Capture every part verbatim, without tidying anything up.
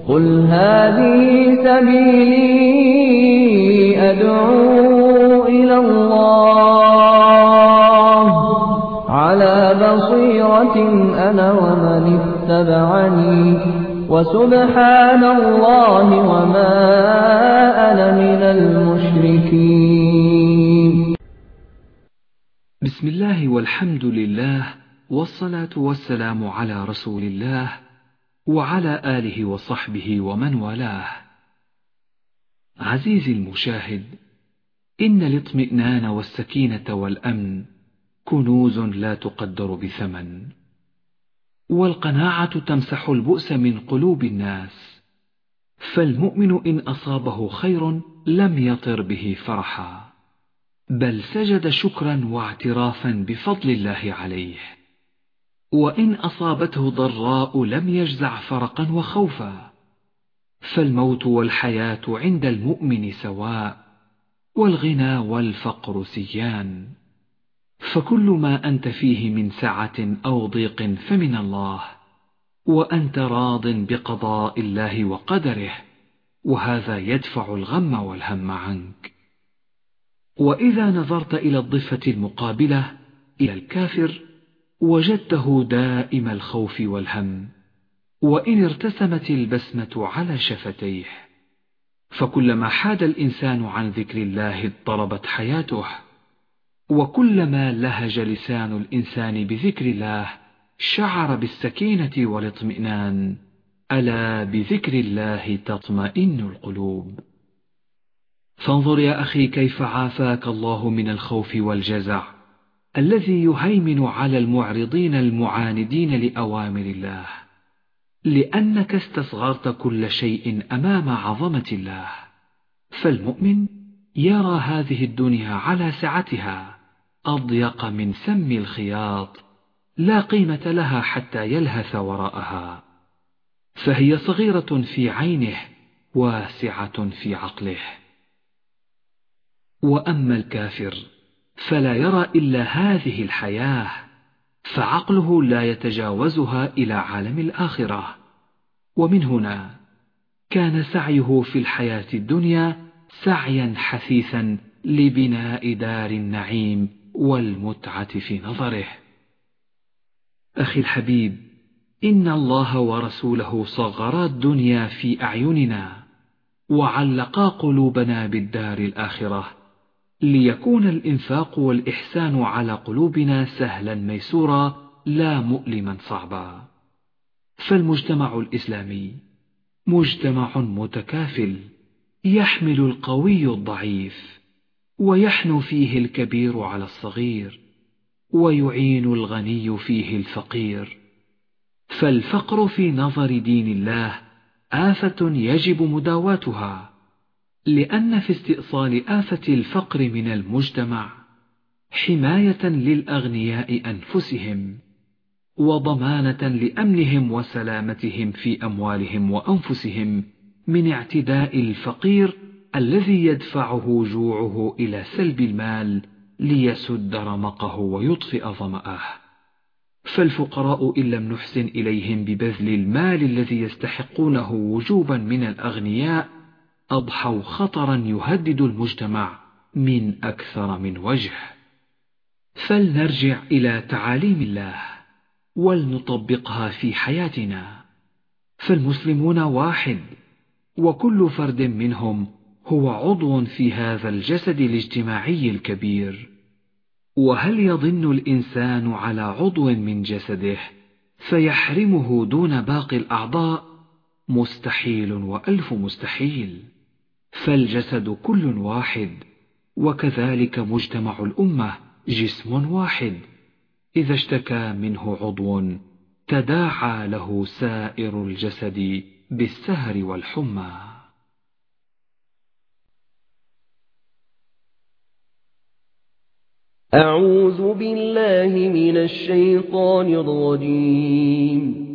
قل هذه سبيلي أدعو إلى الله على بصيرة أنا ومن اتبعني وسبحان الله وما أنا من المشركين. بسم الله والحمد لله والصلاة والسلام على رسول الله وعلى آله وصحبه ومن والاه. عزيزي المشاهد، إن الاطمئنان والسكينة والأمن كنوز لا تقدر بثمن، والقناعة تمسح البؤس من قلوب الناس، فالمؤمن إن أصابه خير لم يطر به فرحا، بل سجد شكرا واعترافا بفضل الله عليه، وإن أصابته ضراء لم يجزع فرقا وخوفا، فالموت والحياة عند المؤمن سواء، والغنى والفقر سيان، فكل ما أنت فيه من سعة أو ضيق فمن الله، وأنت راض بقضاء الله وقدره، وهذا يدفع الغم والهم عنك. وإذا نظرت إلى الضفة المقابلة إلى الكافر وجدته دائم الخوف والهم، وإن ارتسمت البسمة على شفتيه، فكلما حاد الإنسان عن ذكر الله اضطربت حياته، وكلما لهج لسان الإنسان بذكر الله شعر بالسكينة والاطمئنان. ألا بذكر الله تطمئن القلوب. فانظر يا أخي كيف عافاك الله من الخوف والجزع الذي يهيمن على المعرضين المعاندين لأوامر الله، لأنك استصغرت كل شيء أمام عظمة الله. فالمؤمن يرى هذه الدنيا على سعتها أضيق من سم الخياط، لا قيمة لها حتى يلهث وراءها، فهي صغيرة في عينه واسعة في عقله. وأما الكافر فلا يرى إلا هذه الحياة، فعقله لا يتجاوزها إلى عالم الآخرة، ومن هنا كان سعيه في الحياة الدنيا سعيا حثيثا لبناء دار النعيم والمتعة في نظره. أخي الحبيب، إن الله ورسوله صغرا الدنيا في أعيننا وعلقا قلوبنا بالدار الآخرة، ليكون الإنفاق والإحسان على قلوبنا سهلا ميسورا لا مؤلما صعبا. فالمجتمع الإسلامي مجتمع متكافل، يحمل القوي الضعيف، ويحنو فيه الكبير على الصغير، ويعين الغني فيه الفقير. فالفقر في نظر دين الله آفة يجب مداواتها، لأن في استئصال آفة الفقر من المجتمع حماية للأغنياء أنفسهم، وضمانة لأمنهم وسلامتهم في أموالهم وأنفسهم من اعتداء الفقير الذي يدفعه جوعه إلى سلب المال ليسد رمقه ويطفئ ظمأه. فالفقراء إن لم نحسن إليهم ببذل المال الذي يستحقونه وجوبا من الأغنياء أضحوا خطرا يهدد المجتمع من أكثر من وجه. فلنرجع إلى تعاليم الله ولنطبقها في حياتنا، فالمسلمون واحد، وكل فرد منهم هو عضو في هذا الجسد الاجتماعي الكبير. وهل يضن الإنسان على عضو من جسده فيحرمه دون باقي الأعضاء؟ مستحيل وألف مستحيل، فالجسد كل واحد، وكذلك مجتمع الأمة جسم واحد، إذا اشتكى منه عضو تداعى له سائر الجسد بالسهر والحمى. أعوذ بالله من الشيطان الرجيم.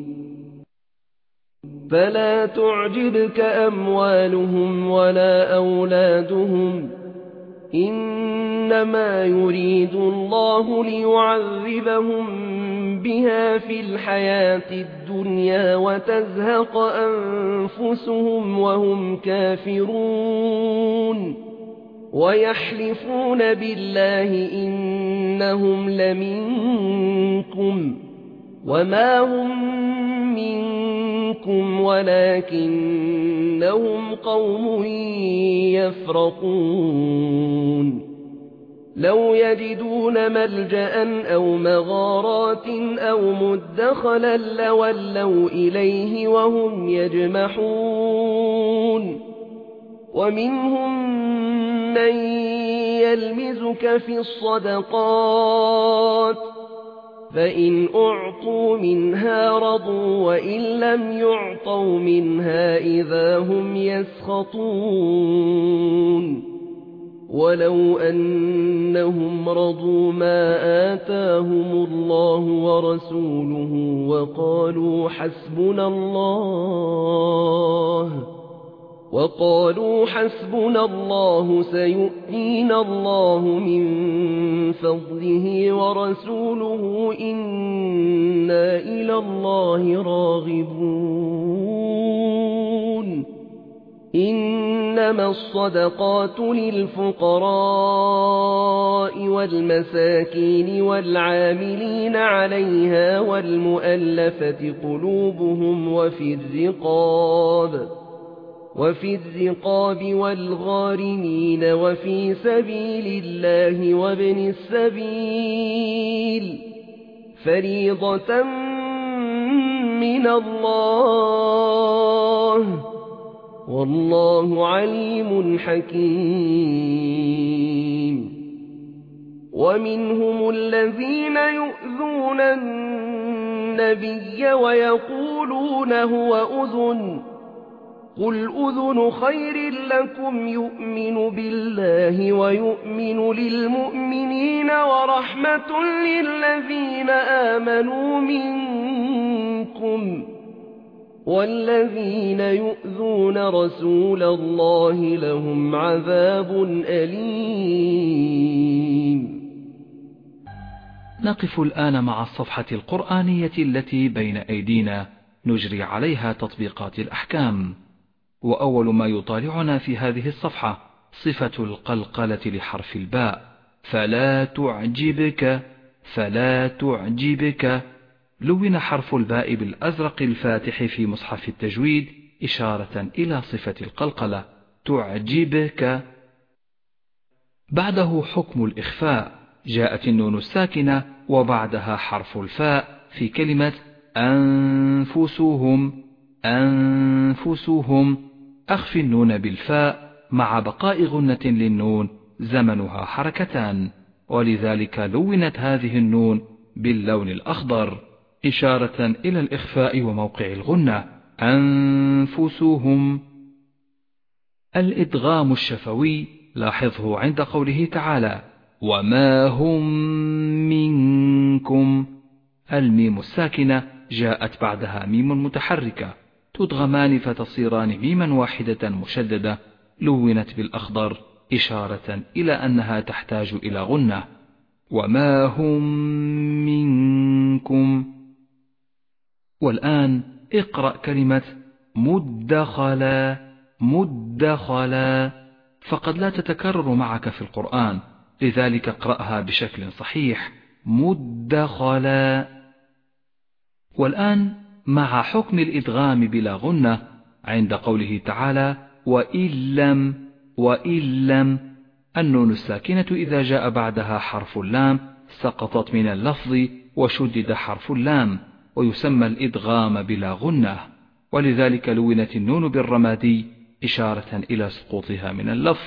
فلا تعجبك أموالهم ولا أولادهم، إنما يريد الله ليعذبهم بها في الحياة الدنيا وتزهق أنفسهم وهم كافرون ويحلفون بالله إنهم لمنكم وما هم منكم ولكنهم قوم يفرقون لو يجدون ملجأ أو مغارات أو مدخلا لولوا إليه وهم يجمحون ومنهم من يلمزك في الصدقات فإن أعطوا منها رضوا وإن لم يعطوا منها إذا هم يسخطون ولو أنهم رضوا ما آتاهم الله ورسوله وقالوا حسبنا الله وقالوا حسبنا الله سيؤتينا الله من فضله ورسوله إنا إلى الله راغبون إنما الصدقات للفقراء والمساكين والعاملين عليها والمؤلفة قلوبهم وفي الرقاب وفي الرقاب والغارمين وفي سبيل الله وابن السبيل فريضة من الله والله عليم حكيم ومنهم الذين يؤذون النبي ويقولون هو أذن قل أذن خير لكم يؤمن بالله ويؤمن للمؤمنين ورحمة للذين آمنوا منكم والذين يؤذون رسول الله لهم عذاب أليم. نقف الآن مع الصفحة القرآنية التي بين أيدينا نجري عليها تطبيقات الأحكام. وأول ما يطالعنا في هذه الصفحة صفة القلقلة لحرف الباء فلا تعجبك فلا تعجبك. لون حرف الباء بالأزرق الفاتح في مصحف التجويد إشارة إلى صفة القلقلة تعجبك. بعده حكم الإخفاء جاءت النون الساكنة وبعدها حرف الفاء في كلمة أنفسهم أنفسهم. أخفي النون بالفاء مع بقاء غنة للنون زمنها حركتان ولذلك لونت هذه النون باللون الأخضر إشارة إلى الإخفاء وموقع الغنة أنفسهم. الإدغام الشفوي لاحظه عند قوله تعالى وما هم منكم. الميم الساكنة جاءت بعدها ميم متحركة تدغمان فتصيران ميما واحدة مشددة لونت بالأخضر إشارة إلى أنها تحتاج إلى غنة وما هم منكم. والآن اقرأ كلمة مدخلا مدخلا فقد لا تتكرر معك في القرآن لذلك اقرأها بشكل صحيح مدخلا. والآن مع حكم الإدغام بلا غنة عند قوله تعالى وإن لم وإن لم. النون الساكنة إذا جاء بعدها حرف اللام سقطت من اللفظ وشدد حرف اللام ويسمى الإدغام بلا غنة ولذلك لونت النون بالرمادي إشارة إلى سقوطها من اللفظ.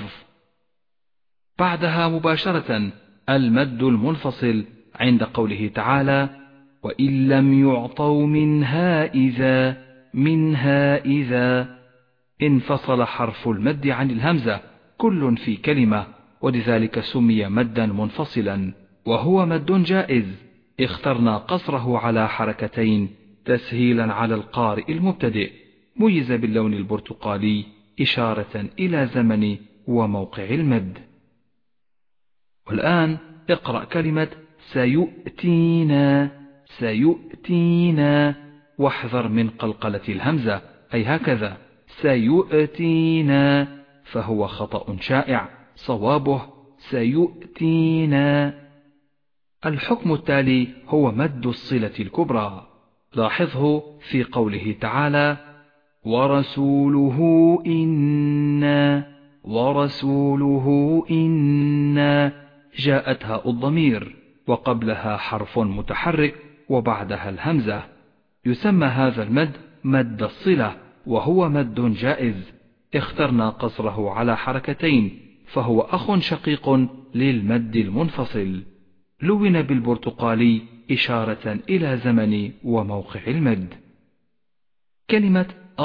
بعدها مباشرة المد المنفصل عند قوله تعالى وإن لم يعطوا منها إذا منها إذا. انفصل حرف المد عن الهمزة كل في كلمة ولذلك سمي مدا منفصلا وهو مد جائز اخترنا قصره على حركتين تسهيلا على القارئ المبتدئ ميز باللون البرتقالي إشارة إلى زمن وموقع المد. والآن اقرأ كلمة سيؤتينا سيؤتينا، واحذر من قلقلة الهمزة، أي هكذا سيؤتينا، فهو خطأ شائع، صوابه سيؤتينا. الحكم التالي هو مد الصلة الكبرى، لاحظه في قوله تعالى ورسوله إنا، ورسوله إنا، جاءت هاء الضمير وقبلها حرف متحرك وبعدها الهمزة، يسمى هذا المد مد الصلة، وهو مد جائز، اخترنا قصره على حركتين، فهو أخ شقيق للمد المنفصل، لون بالبرتقالي إشارة إلى زمن وموقع المد. كلمة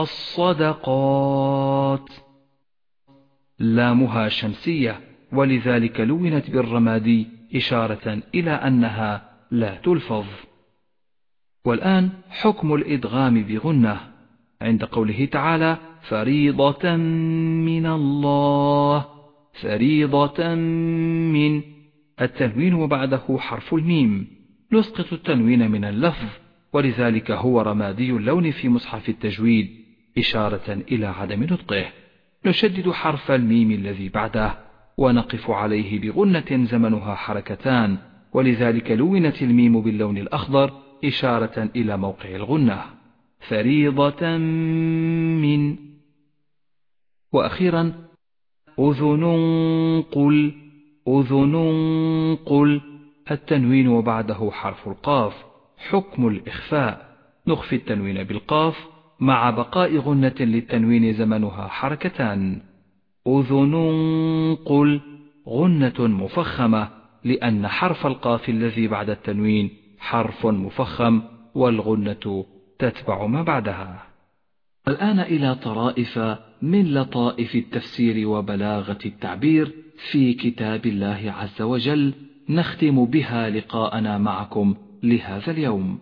الصدقات لامها شمسية، ولذلك لونت بالرمادي إشارة إلى أنها لا تلفظ. والآن حكم الإدغام بغنة عند قوله تعالى فريضة من الله، فريضة من، التنوين وبعده حرف الميم، نسقط التنوين من اللفظ، ولذلك هو رمادي اللون في مصحف التجويد إشارة إلى عدم نطقه. نشدد حرف الميم الذي بعده ونقف عليه بغنة زمنها حركتان، ولذلك لونت الميم باللون الأخضر إشارة إلى موقع الغنة، فريضة من. وأخيرا أذن قل، أذن قل، التنوين وبعده حرف القاف، حكم الإخفاء، نخفي التنوين بالقاف مع بقاء غنة للتنوين زمنها حركتان. أذن قل، غنة مفخمة، لأن حرف القاف الذي بعد التنوين حرف مفخم، والغنة تتبع ما بعدها. الآن إلى طرائف من لطائف التفسير وبلاغة التعبير في كتاب الله عز وجل، نختم بها لقاءنا معكم لهذا اليوم.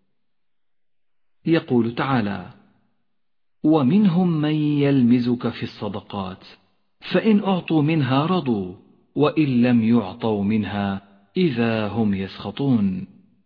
يقول تعالى ومنهم من يلمزك في الصدقات فإن أعطوا منها رضوا وإن لم يعطوا منها إذا هم يسخطون.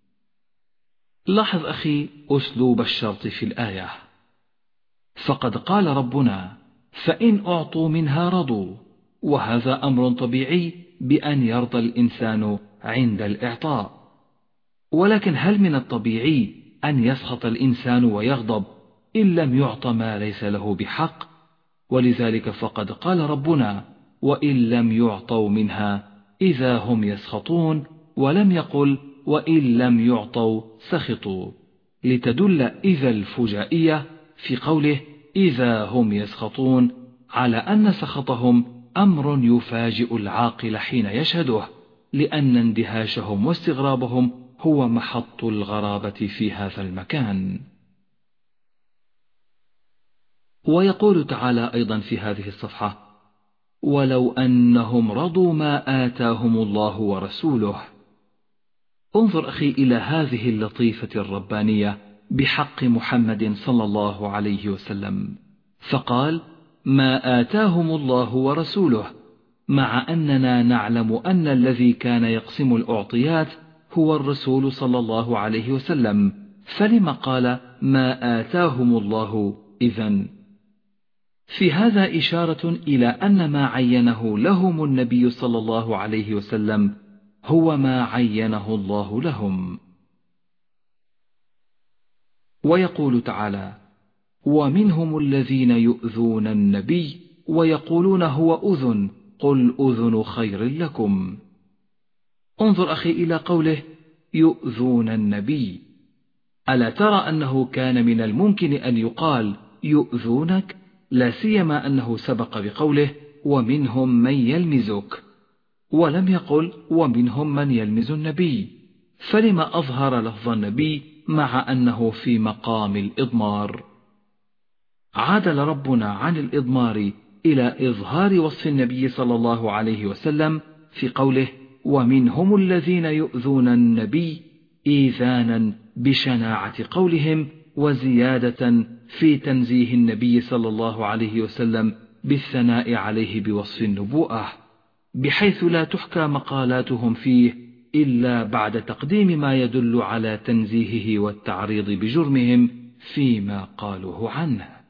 لاحظ أخي أسلوب الشرط في الآية، فقد قال ربنا فإن أعطوا منها رضوا، وهذا أمر طبيعي بأن يرضى الإنسان عند الإعطاء، ولكن هل من الطبيعي أن يسخط الإنسان ويغضب إن لم يعط ما ليس له بحق؟ ولذلك فقد قال ربنا وإن لم يعطوا منها إذا هم يسخطون، ولم يقل وإن لم يعطوا سخطوا، لتدل إذا الفجائية في قوله إذا هم يسخطون على أن سخطهم أمر يفاجئ العاقل حين يشهده، لأن اندهاشهم واستغرابهم هو محط الغرابة في هذا المكان. ويقول تعالى أيضا في هذه الصفحة ولو أنهم رضوا ما آتاهم الله ورسوله. انظر أخي إلى هذه اللطيفة الربانية بحق محمد صلى الله عليه وسلم، فقال ما آتاهم الله ورسوله، مع أننا نعلم أن الذي كان يقسم الأعطيات هو الرسول صلى الله عليه وسلم، فلم قال ما آتاهم الله إذن؟ في هذا إشارة إلى أن ما عينه لهم النبي صلى الله عليه وسلم هو ما عينه الله لهم. ويقول تعالى ومنهم الذين يؤذون النبي ويقولون هو أذن قل أذن خير لكم. انظر أخي إلى قوله يؤذون النبي، ألا ترى أنه كان من الممكن أن يقال يؤذونك، لا سيما أنه سبق بقوله ومنهم من يلمزك، ولم يقل ومنهم من يلمز النبي، فلما أظهر لفظ النبي مع أنه في مقام الإضمار؟ عادل ربنا عن الإضمار إلى إظهار وصف النبي صلى الله عليه وسلم في قوله ومنهم الذين يؤذون النبي، إيذانا بشناعة قولهم وزيادة في تنزيه النبي صلى الله عليه وسلم بالثناء عليه بوصف النبوءة، بحيث لا تحكى مقالاتهم فيه إلا بعد تقديم ما يدل على تنزيهه والتعريض بجرمهم فيما قالوه عنه.